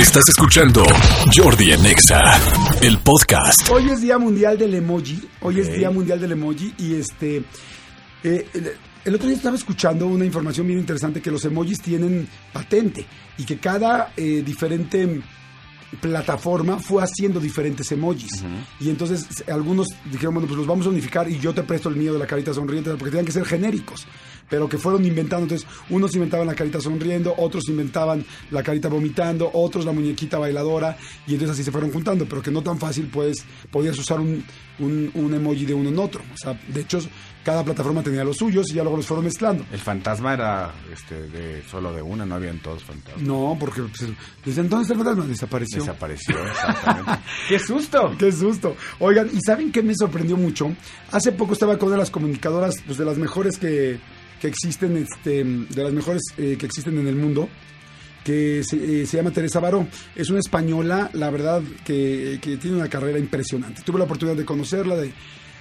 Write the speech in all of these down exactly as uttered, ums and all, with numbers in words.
Estás escuchando Jordi en Exa, el podcast. Hoy es Día Mundial del Emoji. Hoy okay. es Día Mundial del Emoji. Y este... Eh, el, el otro día estaba escuchando una información bien interesante, que los emojis tienen patente y que cada eh, diferente plataforma fue haciendo diferentes emojis. Uh-huh. Y entonces algunos dijeron, bueno, pues los vamos a unificar y yo te presto el mío de la carita sonriente, porque tenían que ser genéricos, pero que fueron inventando. Entonces unos inventaban la carita sonriendo, otros inventaban la carita vomitando, otros la muñequita bailadora, y entonces así se fueron juntando, pero que no tan fácil pues podías usar un, un, un emoji de uno en otro. O sea, de hecho cada plataforma tenía los suyos y ya luego los fueron mezclando. El fantasma era este de solo de una, no habían todos fantasmas. No, porque pues, desde entonces el fantasma desapareció. Desapareció, exactamente. ¡Qué susto! ¡Qué susto! Oigan, ¿y saben qué me sorprendió mucho? Hace poco estaba con una de las comunicadoras, pues de las mejores que, que existen, este, de las mejores eh, que existen en el mundo, que se, eh, se llama Teresa Baró. Es una española, la verdad, que, que tiene una carrera impresionante. Tuve la oportunidad de conocerla, de...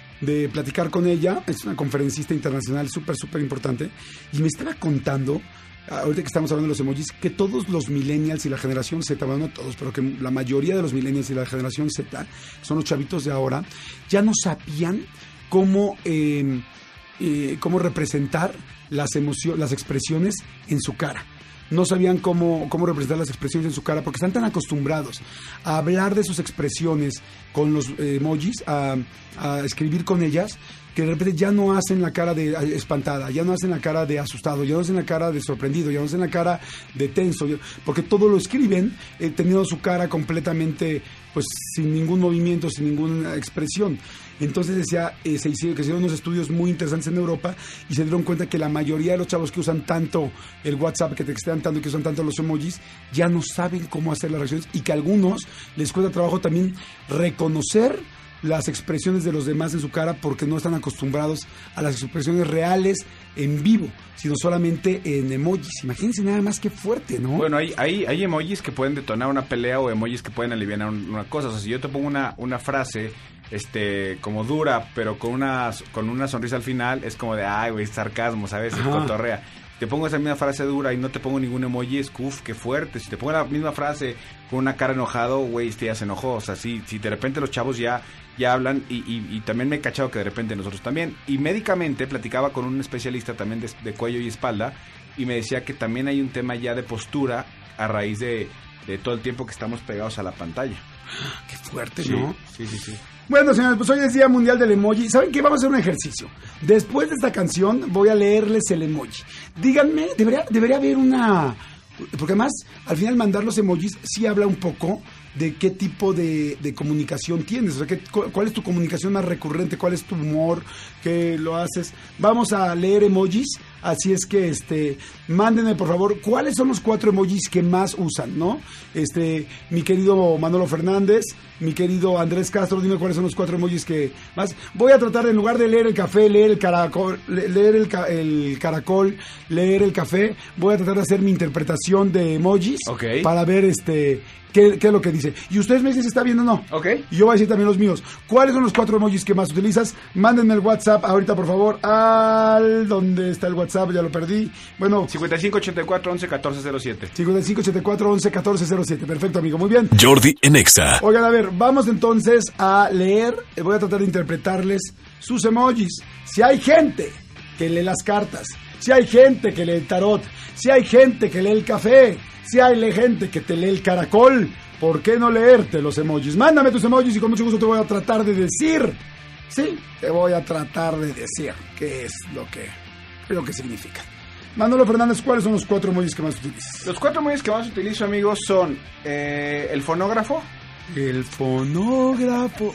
de platicar con ella. Es una conferencista internacional súper, súper importante, y me estaba contando, ahorita que estamos hablando de los emojis, que todos los millennials y la generación Z, bueno, no todos, pero que la mayoría de los millennials y la generación Z, que son los chavitos de ahora, ya no sabían cómo, eh, eh, cómo representar las emociones, las expresiones en su cara. No sabían cómo, cómo representar las expresiones en su cara, porque están tan acostumbrados a hablar de sus expresiones con los eh, emojis, a, a escribir con ellas, que de repente ya no hacen la cara de espantada, ya no hacen la cara de asustado, ya no hacen la cara de sorprendido, ya no hacen la cara de tenso, porque todo lo escriben eh, teniendo su cara completamente, pues, sin ningún movimiento, sin ninguna expresión. Entonces decía, eh, se hicieron, que se hicieron unos estudios muy interesantes en Europa, y se dieron cuenta que la mayoría de los chavos que usan tanto el WhatsApp, que textean tanto y que usan tanto los emojis, ya no saben cómo hacer las reacciones, y que a algunos les cuesta trabajo también reconocer las expresiones de los demás en su cara, porque no están acostumbrados a las expresiones reales en vivo, sino solamente en emojis. Imagínense nada más, qué fuerte, ¿no? Bueno, hay, hay, hay emojis que pueden detonar una pelea, o emojis que pueden aliviar una cosa. O sea, si yo te pongo una, una frase este como dura, pero con una con una sonrisa al final, es como de, ay, güey, sarcasmo, ¿sabes? Es cotorrea. Te pongo esa misma frase dura y no te pongo ningún emoji, es uff, qué fuerte. Si te pongo la misma frase con una cara enojado, güey, este ya se enojó. O sea, si, si de repente los chavos ya, ya hablan, y, y, y también me he cachado que de repente nosotros también. Y médicamente platicaba con un especialista también de, de cuello y espalda, y me decía que también hay un tema ya de postura a raíz de, de todo el tiempo que estamos pegados a la pantalla. Qué fuerte, sí, ¿no? Sí, sí, sí. Bueno, señores, pues hoy es Día Mundial del Emoji. ¿Saben qué? Vamos a hacer un ejercicio. Después de esta canción voy a leerles el emoji. Díganme, debería, debería haber una... Porque además, al final mandar los emojis sí habla un poco de qué tipo de, de comunicación tienes. O sea, qué, cuál es tu comunicación más recurrente, cuál es tu humor, qué lo haces. Vamos a leer emojis, así es que este, mándenme por favor cuáles son los cuatro emojis que más usan, ¿no? Este, mi querido Manolo Fernández, mi querido Andrés Castro, dime cuáles son los cuatro emojis que más. Voy a tratar, en lugar de leer el café, leer el caracol, leer el, el caracol, leer el café, voy a tratar de hacer mi interpretación de emojis, okay, para ver este qué, qué es lo que dice. Y ustedes me dicen si está bien o no. Ok. Y yo voy a decir también los míos. ¿Cuáles son los cuatro emojis que más utilizas? Mándenme el WhatsApp ahorita, por favor, al... ¿Dónde está el WhatsApp? Ya lo perdí. Bueno... cincuenta y cinco ochenta y cuatro once catorce cero siete. cincuenta y cinco ochenta y cuatro once catorce cero siete. Perfecto, amigo. Muy bien. Jordi en Exa. Oigan, a ver, vamos entonces a leer. Voy a tratar de interpretarles sus emojis. Si hay gente que lee las cartas, si hay gente que lee el tarot, si hay gente que lee el café, si hay gente que te lee el caracol, ¿por qué no leerte los emojis? Mándame tus emojis y con mucho gusto te voy a tratar de decir. Sí, te voy a tratar de decir qué es lo que, lo que significa. Manolo Fernández, ¿cuáles son los cuatro emojis que más utilizas? Los cuatro emojis que más utilizo, amigos, son eh, el fonógrafo. El fonógrafo.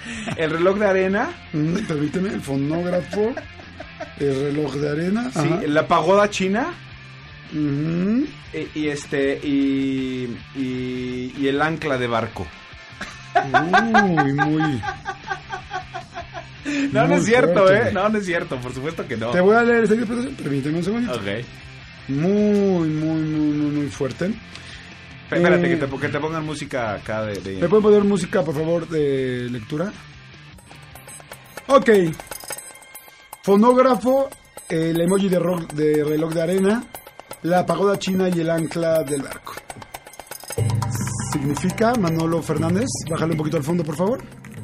El reloj de arena. Mm, permíteme, el fonógrafo. El reloj de arena. Sí, ajá. La pagoda china. Uh-huh. Y, y este y, y y el ancla de barco. Uy, muy. No, muy no es cierto, fuerte. eh. No, no es cierto, por supuesto que no. Te voy a leer esta interpretación. Permíteme un segundito. Ok. Muy, muy, muy, muy, muy fuerte. Espérate, eh, que, te, que te pongan música acá de, de... ¿Me pueden poner música, por favor, de lectura? Ok. Fonógrafo, el emoji de, ro- de reloj de arena, la pagoda china y el ancla del barco. significa, Manolo Fernández, bájale un poquito al fondo, por favor,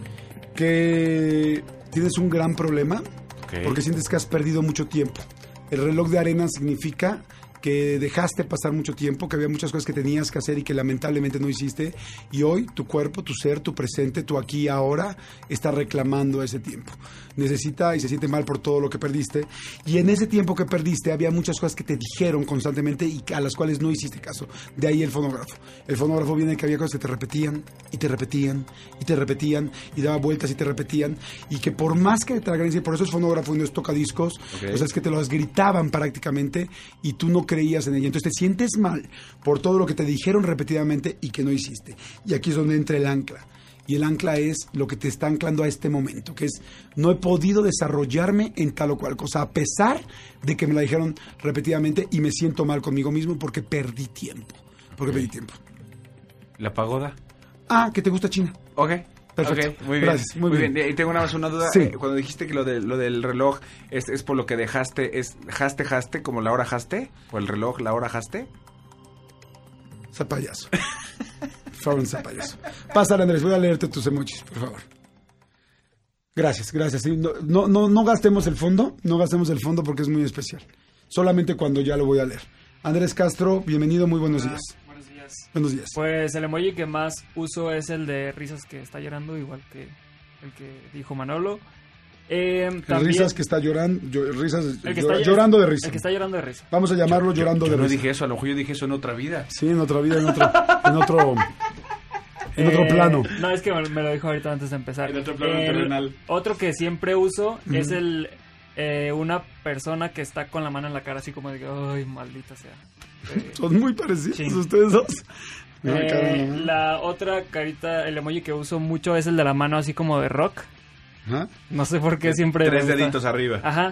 que tienes un gran problema okay. porque sientes que has perdido mucho tiempo. El reloj de arena significa que dejaste pasar mucho tiempo, que había muchas cosas que tenías que hacer y que lamentablemente no hiciste, y hoy tu cuerpo, tu ser, tu presente, tu aquí y ahora está reclamando ese tiempo. Necesita y se siente mal por todo lo que perdiste, y en ese tiempo que perdiste había muchas cosas que te dijeron constantemente y a las cuales no hiciste caso. De ahí el fonógrafo. El fonógrafo viene de que había cosas que te repetían y te repetían y te repetían y daba vueltas y te repetían, y que por más que te la y por eso es fonógrafo y no es tocadiscos, okay. o sea, es que te los gritaban prácticamente y tú no creías en ella. Entonces te sientes mal por todo lo que te dijeron repetidamente y que no hiciste. Y aquí es donde entra el ancla. Y el ancla es lo que te está anclando a este momento, que es, no he podido desarrollarme en tal o cual cosa, a pesar de que me la dijeron repetidamente y me siento mal conmigo mismo porque perdí tiempo. Porque okay. perdí tiempo. ¿La pagoda? Ah, que te gusta China. Ok. Perfecto. Okay, muy Gracias, bien. muy, muy bien. bien. Y tengo nada más una duda. Sí. Eh, cuando dijiste que lo, de, lo del reloj es, es por lo que dejaste, es jaste, jaste, como la hora jaste, por el reloj, la hora jaste. Zapayazo. Por favor, zapayazo. Pásale, Andrés, voy a leerte tus emojis, por favor. Gracias, gracias. Sí, no, no, no, no gastemos el fondo, no gastemos el fondo porque es muy especial. Solamente cuando ya lo voy a leer. Andrés Castro, bienvenido, muy buenos Hola, días. Buenos días. Buenos días. Pues el emoji que más uso es el de risas que está llorando, igual que el que dijo Manolo. Eh, también, risas que está llorando, yo, risas, el que llora, está, llorando de risa. El que está llorando de risa. Vamos a llamarlo yo, llorando yo, yo de no risa. dije eso, a lo mejor yo dije eso en otra vida. Sí, en otra vida, en otro, en otro, en otro eh, plano. No, es que me lo dijo ahorita antes de empezar. En otro plano el, terrenal. Otro que siempre uso Uh-huh. es el eh, una persona que está con la mano en la cara así como de que, ay, maldita sea. Eh, Son muy parecidos sí. ustedes dos. Eh, la otra carita, el emoji que uso mucho es el de la mano así como de rock. ¿Ah? No sé por qué siempre... Tres me gusta. deditos arriba. Ajá.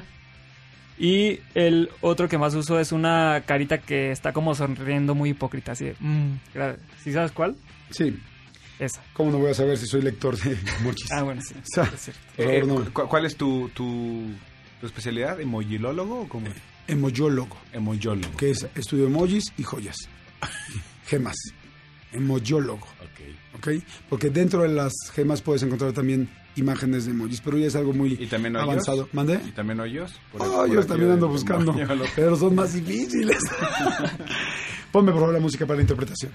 Y el otro que más uso es una carita que está como sonriendo muy hipócrita, así de... Mm, ¿sí sabes cuál? Sí. Esa. ¿Cómo no voy a saber si soy lector de mochis? Ah, bueno, sí. O sea, es cierto. por Eh, favor, no. ¿cu- ¿Cuál es tu, tu, tu especialidad? ¿Emojilólogo o cómo? Emoyólogo, Emojólogo. que es estudio emojis y joyas. Gemas. Emoyólogo. Ok. ¿Ok? Porque dentro de las gemas puedes encontrar también imágenes de emojis, pero ya es algo muy ¿Y también hoyos? avanzado. ¿Mande? ¿Y también hoyos? Por Oh, el- por yo aquí también de- ando de buscando, emojólogo. pero son más difíciles. Ponme por favor la música para la interpretación.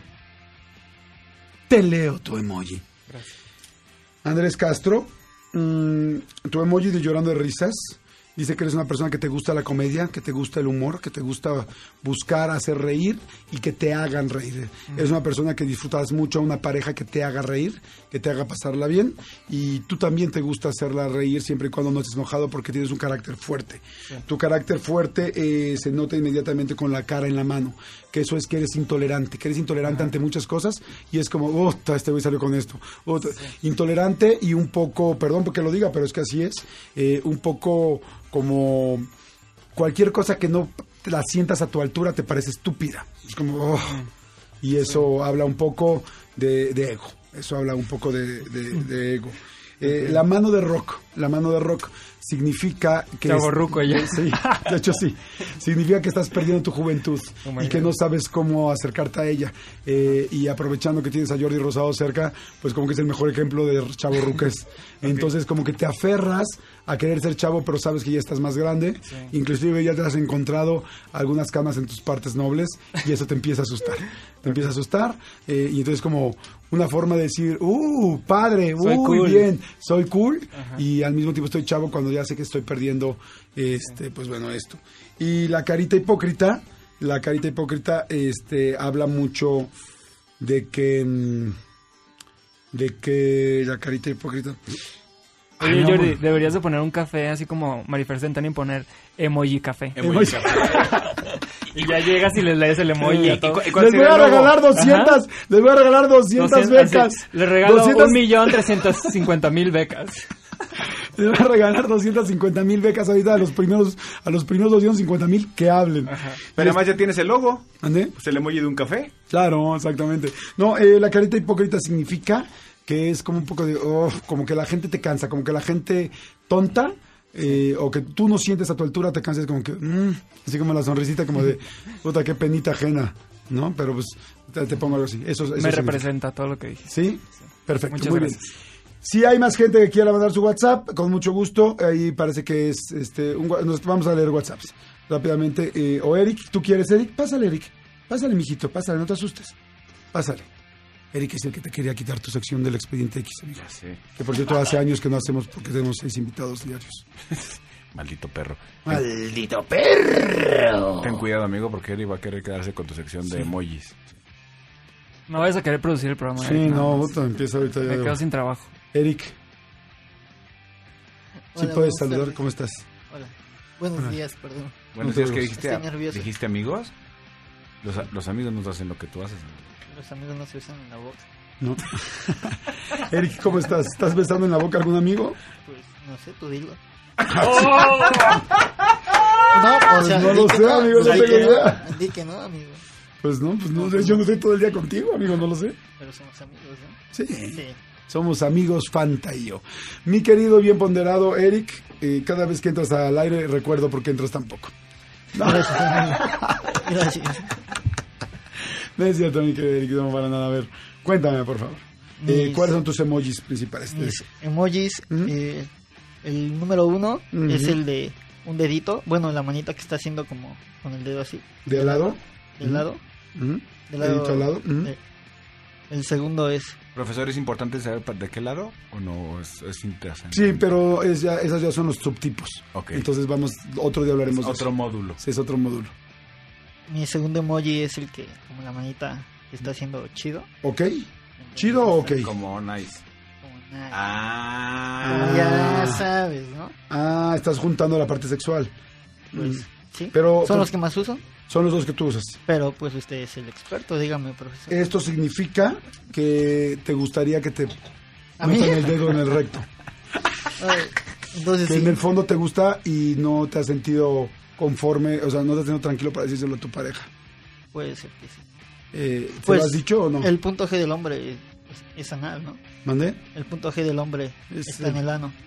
Te leo tu emoji. Gracias. Andrés Castro, mmm, tu emoji de llorando de risas dice que eres una persona que te gusta la comedia, que te gusta el humor, que te gusta buscar hacer reír y que te hagan reír. Uh-huh. Eres una persona que disfrutas mucho a una pareja que te haga reír, que te haga pasarla bien, y tú también te gusta hacerla reír siempre y cuando no estés enojado porque tienes un carácter fuerte. Sí. Tu carácter fuerte eh, se nota inmediatamente con la cara en la mano, que eso es que eres intolerante, que eres intolerante uh-huh. ante muchas cosas y es como, oh, este güey salió con esto. Oh, sí. Intolerante y un poco, perdón porque lo diga, pero es que así es, eh, un poco como cualquier cosa que no la sientas a tu altura te parece estúpida. Es como, oh, y eso sí. habla un poco de, de ego, eso habla un poco de, de, de ego. Eh, okay. La mano de rock, la mano de rock significa que... Chavorruco ya. Sí, de hecho sí. Significa que estás perdiendo tu juventud oh y que God. no sabes cómo acercarte a ella. Eh, y aprovechando que tienes a Jordi Rosado cerca, pues como que es el mejor ejemplo de chavorruques. Okay. Entonces como que te aferras a querer ser chavo, pero sabes que ya estás más grande. Sí. Inclusive ya te has encontrado algunas canas en tus partes nobles y eso te empieza a asustar. Te empieza a asustar eh, y entonces como una forma de decir, ¡uh, padre! ¡Uy, cool. bien! Soy cool. Ajá. Y al mismo tiempo estoy chavo cuando ya sé que estoy perdiendo, este, sí. pues bueno, esto. Y la carita hipócrita, la carita hipócrita, este, habla mucho de que, de que la carita hipócrita... Oye, Ay, no, Jordi, man. deberías de poner un café así como Marifer Centeno y poner emoji café. Emoji café. Y ya llegas y les lees el emoji. ¿Y, a todo. ¿y, y les voy a regalar doscientas, Ajá. les voy a regalar doscientas becas. Así, les regalo doscientas... un millón trescientos cincuenta mil becas. Les voy a regalar doscientas cincuenta mil becas ahorita a los primeros, a los primeros doscientos cincuenta mil que hablen. Ajá. Pero además ya tienes el logo. ¿Ande? Pues el emoji de un café. Claro, exactamente. No, eh, la carita hipócrita significa que es como un poco de, oh, como que la gente te cansa, como que la gente tonta, eh, o que tú no sientes a tu altura, te cansas como que, mm, así como la sonrisita como de, puta, qué penita ajena, ¿no? Pero pues te, te pongo algo así. Eso, eso Me significa. representa todo lo que dije. ¿Sí? Perfecto, Muchas muy gracias. bien. Si hay más gente que quiera mandar su WhatsApp, con mucho gusto, ahí parece que es, este, un, wa- nos vamos a leer WhatsApps rápidamente. Eh, o Eric, ¿tú quieres, Eric? Pásale, Eric. Pásale, mijito, pásale, no te asustes. Pásale. Eric es el que te quería quitar tu sección del Expediente X, amigo. Sí. Que por cierto hace años que no hacemos porque tenemos seis invitados diarios. Maldito perro. ¡Maldito perro! Ten cuidado, amigo, porque Eric va a querer quedarse con tu sección de emojis. No vayas a querer producir el programa. Sí, Eric, no, nada más. puta, empieza ahorita Me ya. quedo sin trabajo. Eric, ¿sí Hola, puedes buenas saludar? tardes. ¿Cómo estás? Hola. Buenos Hola. días, perdón. Buenos te días, ¿qué preocupes. dijiste? Estoy nervioso. ¿Dijiste amigos? Los, los amigos no hacen lo que tú haces. Los amigos no se besan en la boca. ¿No? Eric, ¿cómo estás? ¿Estás besando en la boca a algún amigo? Pues, no sé, tú dilo. ¡Oh! No, o sea, no di lo que sé, amigo, no di tengo que idea. no, di que no, amigo. Pues no, pues no sé, yo no estoy todo el día contigo, amigo, no lo sé. Pero somos amigos, ¿no? Sí, Sí. somos amigos Fanta y yo. Mi querido, bien ponderado Eric, eh, cada vez que entras al aire recuerdo por qué entras tan poco. No, Gracias, amigo. Gracias. no es cierto, mi querido Eric, no para nada. A ver, cuéntame, por favor. Eh, Mis- ¿Cuáles son tus emojis principales? Mis emojis, Ujú. eh, el número uno Ujú. es el de un dedito. Bueno, la manita que está haciendo como con el dedo así. ¿De al lado? Del lado. Ujú. Del Dedito al lado. Ujú. eh, el segundo es Profesor, ¿es importante saber pa- de qué lado o no es, es interesante? Sí, pero es ya, esas ya son los subtipos. Ok. Entonces vamos, otro día hablaremos de Otro eso. módulo. Sí, es otro módulo. mi segundo emoji es el que como la manita que está haciendo chido. ¿Ok? ¿Chido o ok? Como nice. Como nada. Ah. Como ya sabes, ¿no? Ah, estás juntando la parte sexual. Pues Mm. sí. Pero Son pues, los que más uso, son los dos que tú usas. pero pues usted es el experto, dígame, profesor. Esto significa que te gustaría que te ¿A mí? metan el dedo en el recto. Ay, entonces Que sí. en el fondo te gusta y no te has sentido conforme, o sea, no te has sentido tranquilo para decírselo a tu pareja. Puede ser que sí. Eh, ¿Te Pues, lo has dicho o no? El punto G del hombre es, es anal, ¿no? ¿Mandé? El punto G del hombre Es está el- en el ano.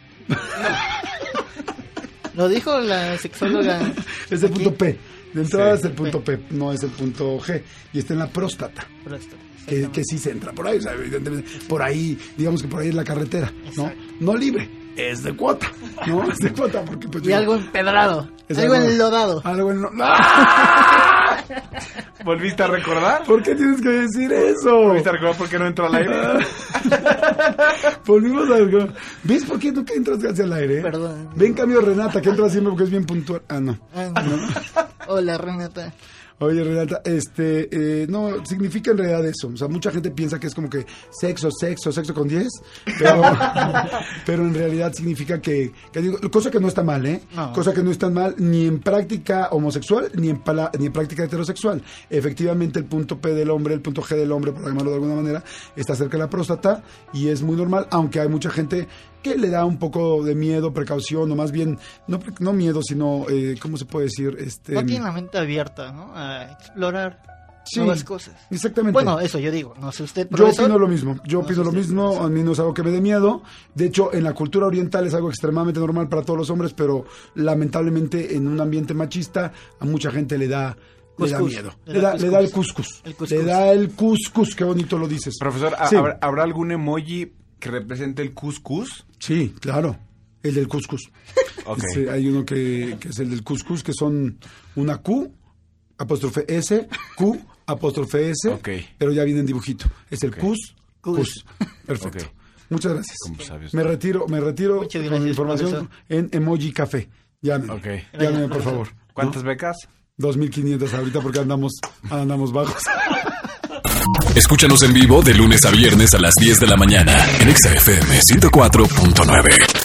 Lo dijo la sexóloga. Es el aquí. punto P. De entrada Sí. es el punto P, no es el punto G. Y está en la próstata. Próstata, Que, exactamente. que sí se entra por ahí, o sea, evidentemente, por ahí, digamos que por ahí es la carretera, ¿no? Exacto. No libre, es de cuota, ¿no? Es de cuota porque pues Y digo, algo empedrado. es Algo algo- enlodado. algo en lo- ¡Ah! ¿Volviste a recordar? ¿Por qué tienes que decir eso? ¿Volviste a recordar por qué no entró al aire? Volvimos a algo. ¿Ves por qué nunca entras hacia el aire? Perdón. Ven cambio Renata, que entra siempre porque es bien puntual. Ah, no. Ah, no. Hola, Renata. Oye, Renata, este, eh, no, significa en realidad eso. O sea, mucha gente piensa que es como que sexo, sexo, sexo con diez, pero, pero en realidad significa que, que digo, cosa que no está mal, ¿eh? No. Cosa que no está mal ni en práctica homosexual ni en, pala- ni en práctica heterosexual. Efectivamente, el punto P del hombre, el punto G del hombre, por llamarlo de alguna manera, está cerca de la próstata y es muy normal, aunque hay mucha gente que le da un poco de miedo, precaución, o más bien, no, pre- no miedo, sino, eh, ¿cómo se puede decir? Este, No tiene la mente abierta, ¿no? A explorar Sí. nuevas cosas. Exactamente. Bueno, eso yo digo. No sé usted, Yo profesor. opino lo mismo, yo No opino sé lo usted, mismo, profesor. a mí no es algo que me dé miedo, de hecho en la cultura oriental es algo extremadamente normal para todos los hombres, pero lamentablemente en un ambiente machista a mucha gente le da, le da Cuscús. miedo, Le le da da, le da el cuscús. cuscús, El cuscús. le da el cuscús, qué bonito lo dices. Profesor, ¿ha- Sí. ¿habrá, habrá algún emoji que represente el cuscús? Sí, claro, el del cuscús. Ok. Sí, hay uno que, que es el del cuscús, que son una Q, apóstrofe S, Q, apóstrofe S, Ok. pero ya viene en dibujito. Es el Ok. cus, Cus. cus. Perfecto. Ok. Muchas gracias. Como sabios. Me retiro, me retiro Muchas con gracias, información profesor. en Emoji Café. Llámenme. Ok. Llámenme, Gracias, por profesor. favor. ¿Cuántas becas? dos mil quinientas ahorita porque andamos, andamos bajos. Escúchanos en vivo de lunes a viernes a las diez de la mañana en Exa F M ciento cuatro punto nueve.